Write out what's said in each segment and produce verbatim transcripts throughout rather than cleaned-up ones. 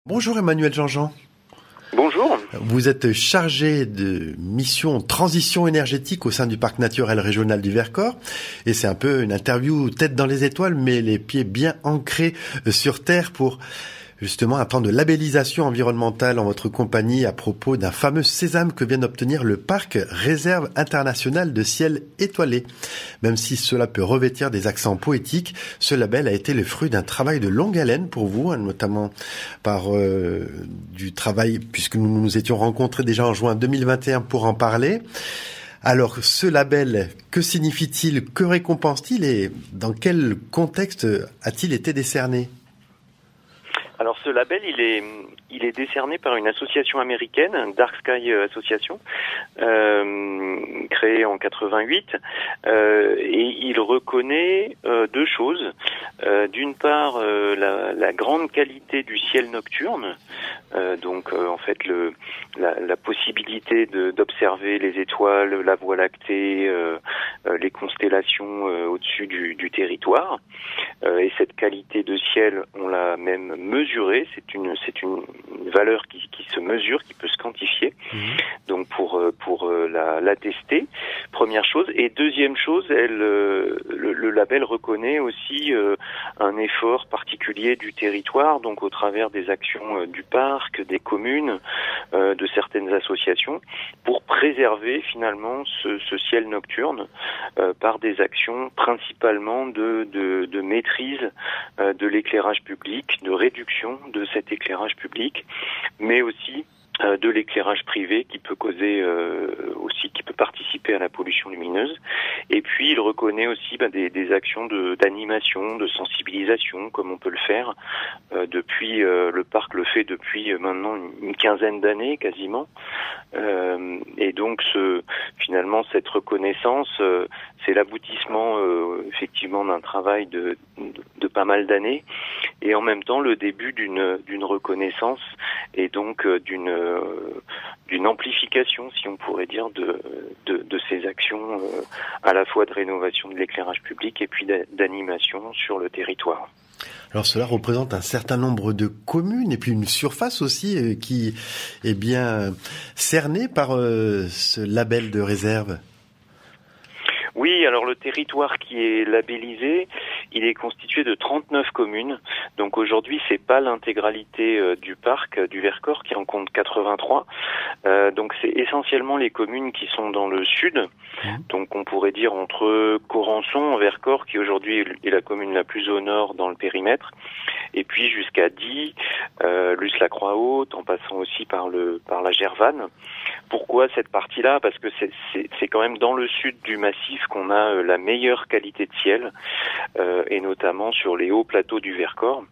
Bonjour Emmanuel Jean-Jean. Bonjour. Vous êtes chargé de mission transition énergétique au sein du parc naturel régional du Vercors. Et c'est un peu une interview tête dans les étoiles, mais les pieds bien ancrés sur terre pour justement apprendre de labellisation environnementale en votre compagnie à propos d'un fameux sésame que vient d'obtenir le parc Réserve internationale de ciel étoilé. Même si cela peut revêtir des accents poétiques, ce label a été le fruit d'un travail de longue haleine pour vous, notamment par euh, du travail, puisque nous nous étions rencontrés déjà en juin deux mille vingt et un pour en parler. Alors, ce label, que signifie-t-il, que récompense-t-il et dans quel contexte a-t-il été décerné ? Alors ce label, il est, il est décerné par une association américaine, Dark Sky Association, euh, créée en quatre-vingt-huit, euh, et il reconnaît euh, deux choses. Euh, d'une part, euh, la, la grande qualité du ciel nocturne, euh, donc euh, en fait le, la, la possibilité de, d'observer les étoiles, la Voie lactée, euh, euh, les constellations euh, au-dessus du, du territoire. Euh, et cette qualité de ciel, on l'a même mesurée. C'est une, c'est une valeur qui, qui se mesure, qui peut se quantifier. Mmh. Donc pour pour la, la tester, première chose. Et deuxième chose, elle, le, le label reconnaît aussi euh, un effort particulier du territoire, donc au travers des actions euh, du parc, des communes, euh, de certaines associations, pour préserver finalement ce, ce ciel nocturne euh, par des actions principalement de, de, de maîtrise euh, de l'éclairage public, de réduction de cet éclairage public, mais aussi euh, de l'éclairage privé qui peut causer euh, aussi, qui peut participer à la pollution lumineuse. Et puis il reconnaît aussi bah, des, des actions de, d'animation, de sensibilisation, comme on peut le faire euh, depuis euh, le parc le fait depuis euh, maintenant une, une quinzaine d'années quasiment. Euh, et donc ce, finalement cette reconnaissance, euh, c'est l'aboutissement euh, effectivement d'un travail de, de, de pas mal d'années, et en même temps le début d'une, d'une reconnaissance et donc euh, d'une, euh, d'une amplification, si on pourrait dire, de, de, de ces actions euh, à la fois de rénovation de l'éclairage public et puis d'animation sur le territoire. Alors cela représente un certain nombre de communes et puis une surface aussi euh, qui est bien cernée par euh, ce label de réserve. Oui, alors le territoire qui est labellisé, il est constitué de trente-neuf communes. Donc aujourd'hui, c'est pas l'intégralité euh, du parc euh, du Vercors qui en compte quatre-vingt-trois. Euh, donc c'est essentiellement les communes qui sont dans le sud. Mmh. Donc on pourrait dire entre Corançon, Vercors, qui aujourd'hui est la commune la plus au nord dans le périmètre, et puis jusqu'à Die, euh, Luce-la-Croix-Haute, en passant aussi par le par la Gervanne. Pourquoi cette partie-là ? Parce que c'est, c'est, c'est quand même dans le sud du massif qu'on a euh, la meilleure qualité de ciel, euh, et notamment sur les hauts plateaux du Vercors.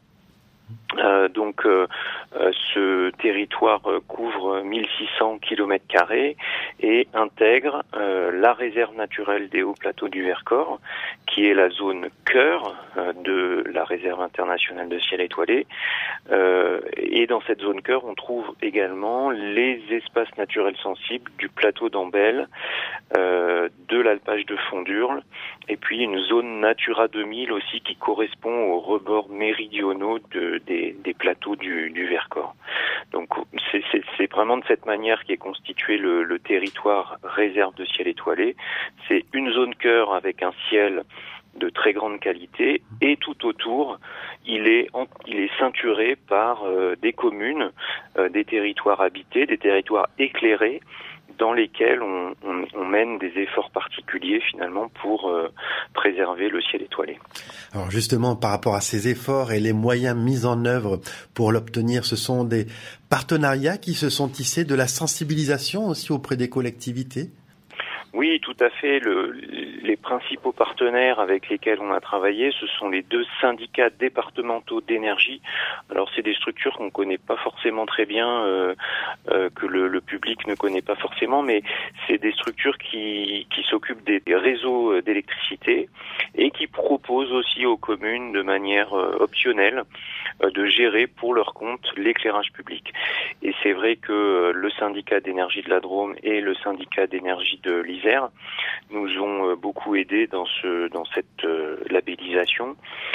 Euh, donc euh, euh, ce territoire euh, couvre mille six cents kilomètres carrés et intègre euh, la réserve naturelle des hauts plateaux du Vercors, qui est la zone cœur euh, de la réserve internationale de ciel étoilé. Euh, et dans cette zone cœur, on trouve également les espaces naturels sensibles du plateau d'Ambel, euh, de l'alpage de Fondurle, et puis une zone Natura deux mille aussi qui correspond aux rebords méridionaux de, des, des plateaux du, du Vercors. Donc c'est, c'est, c'est vraiment de cette manière qu'est constitué le, le territoire réserve de ciel étoilé. C'est une zone cœur avec un ciel de très grande qualité, et tout autour, il est, en, il est ceinturé par euh, des communes, euh, des territoires habités, des territoires éclairés, dans lesquels on, on, on mène des efforts particuliers finalement pour euh, préserver le ciel étoilé. Alors justement, par rapport à ces efforts et les moyens mis en œuvre pour l'obtenir, ce sont des partenariats qui se sont tissés, de la sensibilisation aussi auprès des collectivités ? Oui, tout à fait. Le, les principaux partenaires avec lesquels on a travaillé, ce sont les deux syndicats départementaux d'énergie. Alors, c'est des structures qu'on connaît pas forcément très bien, euh, euh, que le, le public ne connaît pas forcément, mais c'est des structures qui, qui s'occupent des réseaux d'électricité et qui proposent aussi aux communes de manière euh, optionnelle euh, de gérer pour leur compte l'éclairage public. Et c'est vrai que euh, le syndicat d'énergie de la Drôme et le syndicat d'énergie de l'Isère l'Isère nous ont beaucoup aidés dans ce dans cette euh, labellisation,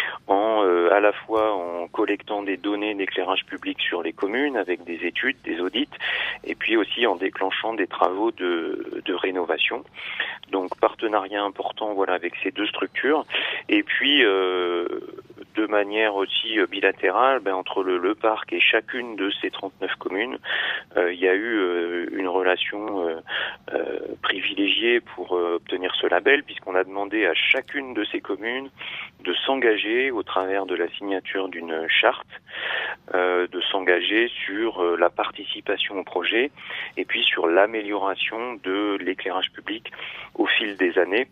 en euh, à la fois en collectant des données d'éclairage public sur les communes avec des études, des audits, et puis aussi en déclenchant des travaux de, de rénovation. Donc partenariat important, voilà, avec ces deux structures, et puis euh, de manière aussi bilatérale, ben, entre le, le parc et chacune de ces trente-neuf communes, euh, il y a eu euh, une relation euh, euh, privilégiée pour euh, obtenir ce label, puisqu'on a demandé à chacune de ces communes de s'engager au travers de la signature d'une charte, euh, de s'engager sur euh, la participation au projet et puis sur l'amélioration de l'éclairage public au fil des années.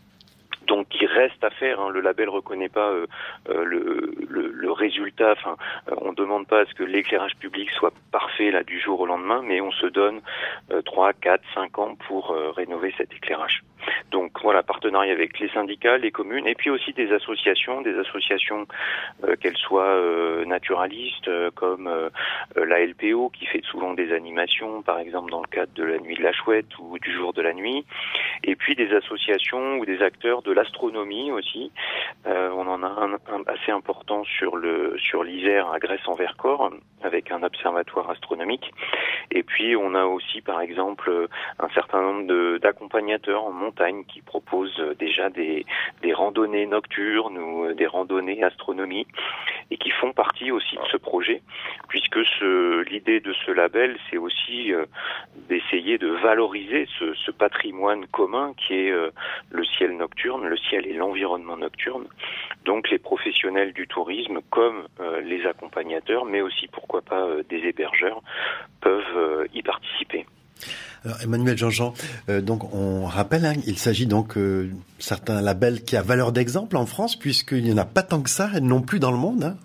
Donc, il reste à faire. Hein. Le label reconnaît pas euh, euh, le, le, le résultat. Enfin, euh, on demande pas à ce que l'éclairage public soit parfait là du jour au lendemain, mais on se donne euh, trois, quatre, cinq ans pour euh, rénover cet éclairage. Donc voilà, partenariat avec les syndicats, les communes, et puis aussi des associations, des associations euh, qu'elles soient euh, naturalistes, euh, comme euh, la L P O qui fait souvent des animations, par exemple dans le cadre de la Nuit de la Chouette ou du Jour de la Nuit, et puis des associations ou des acteurs de l'astronomie aussi. Euh, on en a un, un assez important sur le sur l'Isère à Gresse-en-Vercors avec un observatoire astronomique. Et puis on a aussi par exemple un certain nombre de, d'accompagnateurs en montagne qui proposent déjà des, des randonnées nocturnes ou des randonnées astronomie et qui font partie aussi de ce projet, puisque ce, l'idée de ce label, c'est aussi euh, d'essayer de valoriser ce, ce patrimoine commun qui est euh, le ciel nocturne, le ciel et l'environnement nocturne. Donc les professionnels du tourisme comme euh, les accompagnateurs, mais aussi pourquoi pas euh, des hébergeurs, peuvent euh, y participer. Alors Emmanuel Jean-Jean, euh, donc on rappelle, hein, il s'agit donc euh, certains labels qui a valeur d'exemple en France, puisqu'il n'y en a pas tant que ça, non plus dans le monde. Hein.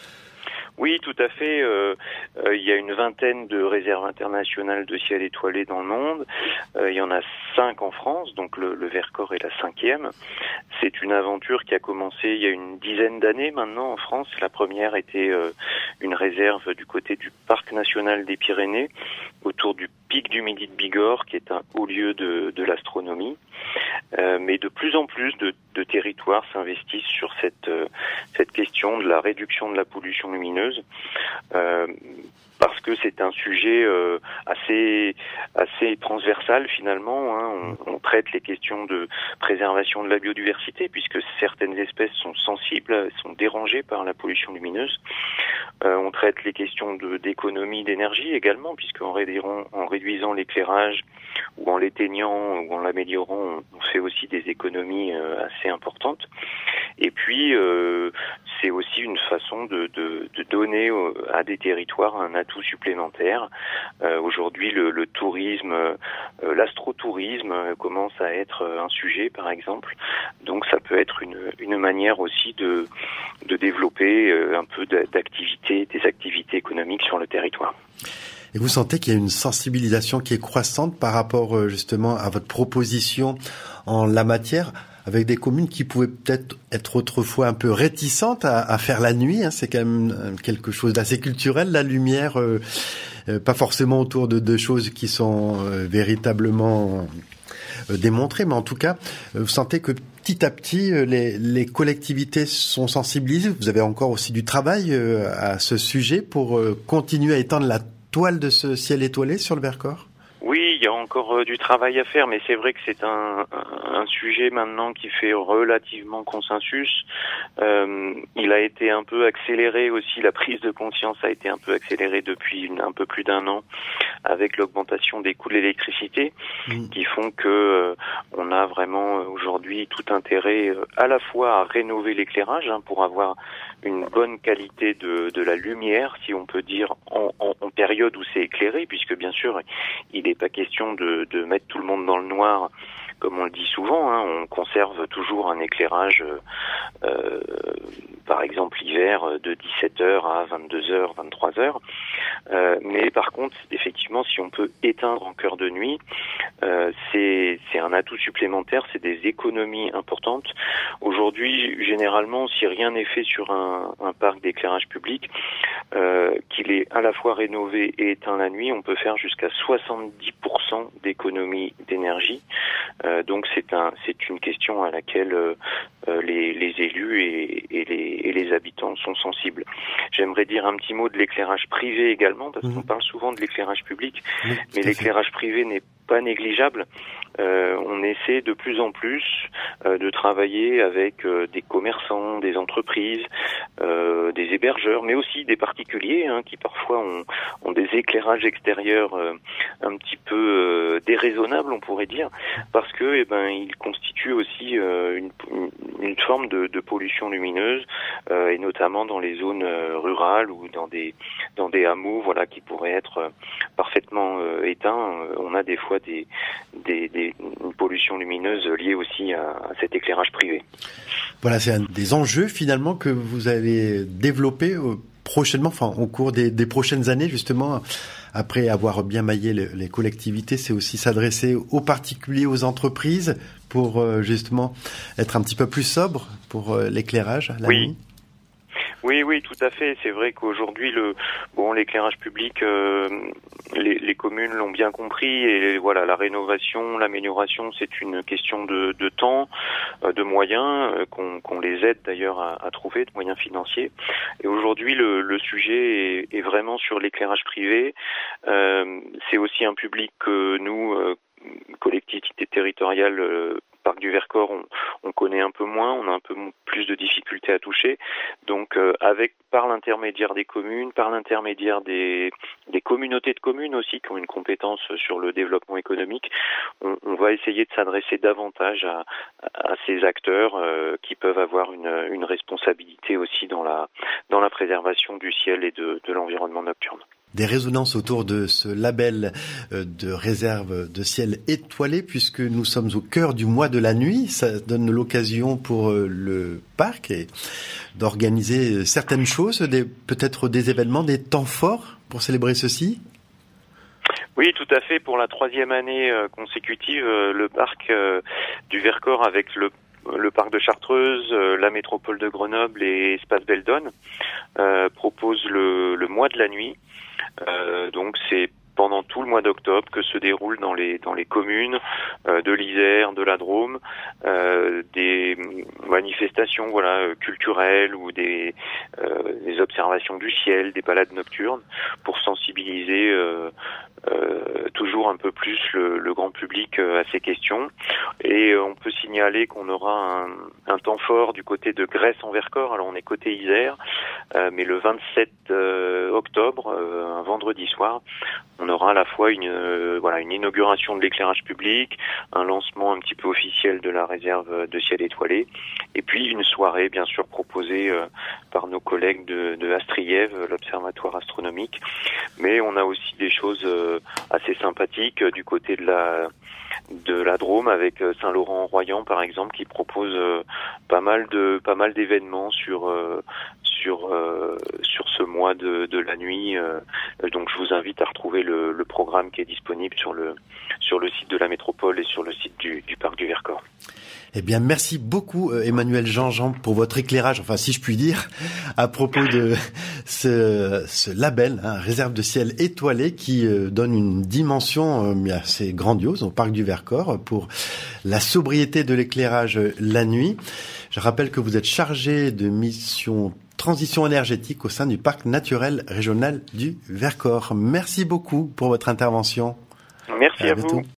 Oui, tout à fait. Euh, euh, il y a une vingtaine de réserves internationales de ciel étoilé dans le monde. Euh, il y en a cinq en France, donc le, le Vercors est la cinquième. C'est une aventure qui a commencé il y a une dizaine d'années maintenant en France. La première était euh, une réserve du côté du Parc national des Pyrénées, autour du pic du Midi de Bigorre, qui est un haut lieu de, de l'astronomie. Euh, mais de plus en plus de, de territoires s'investissent sur cette, euh, cette question de la réduction de la pollution lumineuse, euh, parce que c'est un sujet euh, assez assez transversal finalement. Hein. On, on traite les questions de préservation de la biodiversité, puisque certaines espèces sont sensibles, sont dérangées par la pollution lumineuse. Euh, on traite les questions de, d'économie d'énergie également, puisqu'en réduisant, en réduisant l'éclairage ou en l'éteignant ou en l'améliorant, on fait aussi des économies euh, assez importantes. Et puis, euh, c'est aussi une façon de, de, de donner à des territoires un atout supplémentaire. Euh, aujourd'hui, le, le tourisme, euh, l'astrotourisme commence à être un sujet, par exemple. Donc, ça peut être une, une manière aussi de, de développer un peu d'activités, des activités économiques sur le territoire. Et vous sentez qu'il y a une sensibilisation qui est croissante par rapport justement à votre proposition en la matière, avec des communes qui pouvaient peut-être être autrefois un peu réticentes à, à faire la nuit. Hein, c'est quand même quelque chose d'assez culturel, la lumière, euh, euh, pas forcément autour de, de choses qui sont euh, véritablement euh, démontrées, mais en tout cas, euh, vous sentez que petit à petit, euh, les, les collectivités sont sensibilisées. Vous avez encore aussi du travail euh, à ce sujet pour euh, continuer à étendre la toile de ce ciel étoilé sur le Vercors? Oui, il y a encore euh, du travail à faire, mais c'est vrai que c'est un, un, un sujet maintenant qui fait relativement consensus. Euh, il a été un peu accéléré aussi, la prise de conscience a été un peu accélérée depuis une, un peu plus d'un an avec l'augmentation des coûts de l'électricité, mmh. qui font que euh, on a vraiment euh, aujourd'hui tout intérêt euh, à la fois à rénover l'éclairage hein, pour avoir une bonne qualité de, de la lumière, si on peut dire, en, en, en période où c'est éclairé, puisque bien sûr, il n'est pas question de, de mettre tout le monde dans le noir, comme on le dit souvent. Hein, on conserve toujours un éclairage, euh, par exemple l'hiver, de dix-sept heures à vingt-deux heures, vingt-trois heures. Euh, mais par contre, effectivement, si on peut éteindre en cœur de nuit, euh, c'est, c'est un atout supplémentaire, c'est des économies importantes. Aujourd'hui, généralement, si rien n'est fait sur un, un parc d'éclairage public, euh, qu'il est à la fois rénové et éteint la nuit, on peut faire jusqu'à soixante-dix pour cent d'économie d'énergie. Euh, donc c'est un, c'est une question à laquelle euh, les, les élus et, et, les, et les habitants sont sensibles. J'aimerais dire un petit mot de l'éclairage privé également, parce mmh. qu'on parle souvent de l'éclairage public, oui, mais l'éclairage privé n'est pas négligeable. Euh, on essaie de plus en plus euh, de travailler avec euh, des commerçants, des entreprises, euh, des hébergeurs, mais aussi des particuliers hein, qui parfois ont, ont des éclairages extérieurs euh, un petit peu euh, déraisonnables, on pourrait dire, parce que eh ben ils constituent aussi euh, une, une forme de, de pollution lumineuse, euh, et notamment dans les zones euh, rurales ou dans des dans des hameaux, voilà, qui pourraient être euh, parfaitement euh, éteints. On a des fois des des, des une pollution lumineuse liée aussi à, à cet éclairage privé. Voilà, c'est un des enjeux finalement que vous allez développer prochainement, enfin au cours des, des prochaines années justement. Après avoir bien maillé les, les collectivités, c'est aussi s'adresser aux particuliers, aux entreprises pour euh, justement être un petit peu plus sobre pour euh, l'éclairage la oui. nuit. Oui, oui, tout à fait. C'est vrai qu'aujourd'hui, le bon, l'éclairage public, euh, les, les communes l'ont bien compris et voilà, la rénovation, l'amélioration, c'est une question de, de temps, euh, de moyens, euh, qu'on, qu'on les aide d'ailleurs à, à trouver, de moyens financiers. Et aujourd'hui, le, le sujet est, est vraiment sur l'éclairage privé. Euh, c'est aussi un public que nous, euh, collectivités territoriales, euh, Parc du Vercors, on, on connaît un peu moins, on a un peu plus de difficultés à toucher. Donc, euh, avec par l'intermédiaire des communes, par l'intermédiaire des, des communautés de communes aussi, qui ont une compétence sur le développement économique, on, on va essayer de s'adresser davantage à, à ces acteurs euh, qui peuvent avoir une, une responsabilité aussi dans la, dans la préservation du ciel et de, de l'environnement nocturne. Des résonances autour de ce label de réserve de ciel étoilé, puisque nous sommes au cœur du mois de la nuit. Ça donne l'occasion pour le parc et d'organiser certaines choses, des, peut-être des événements, des temps forts pour célébrer ceci. Oui, tout à fait. Pour la troisième année consécutive, le parc du Vercors avec le le parc de Chartreuse, la métropole de Grenoble et Espace Beldon euh, propose le, le mois de la nuit. Euh, donc c'est pendant tout le mois d'octobre que se déroulent dans les dans les communes euh, de l'Isère, de la Drôme, euh, des manifestations voilà culturelles ou des euh, des observations du ciel, des balades nocturnes pour sensibiliser euh, euh, toujours un peu plus le, le grand public à ces questions. Et on peut signaler qu'on aura un, un temps fort du côté de Grèce en Vercors. Alors on est côté Isère, euh, mais le vingt-sept euh, octobre, euh, un vendredi soir, on aura à la fois une euh, voilà une inauguration de l'éclairage public, un lancement un petit peu officiel de la réserve de ciel étoilé, et puis une soirée bien sûr proposée euh, par nos collègues de, de Astriev, l'observatoire astronomique. Mais on a aussi des choses euh, assez sympathiques euh, du côté de la de la Drôme avec Saint-Laurent-en-Royan par exemple qui propose euh, pas mal de pas mal d'événements sur euh, sur euh, sur ce mois de, de la nuit. Euh, donc je vous invite à retrouver le, le programme qui est disponible sur le sur le site de la métropole et sur le site du, du parc du Vercors. Eh bien, merci beaucoup Emmanuel Jean-Jean pour votre éclairage, enfin si je puis dire, à propos de ce, ce label, hein, réserve de ciel étoilé, qui euh, donne une dimension euh, assez grandiose au parc du Vercors pour la sobriété de l'éclairage la nuit. Je rappelle que vous êtes chargé de mission transition énergétique au sein du parc naturel régional du Vercors. Merci beaucoup pour votre intervention. Merci à, à vous.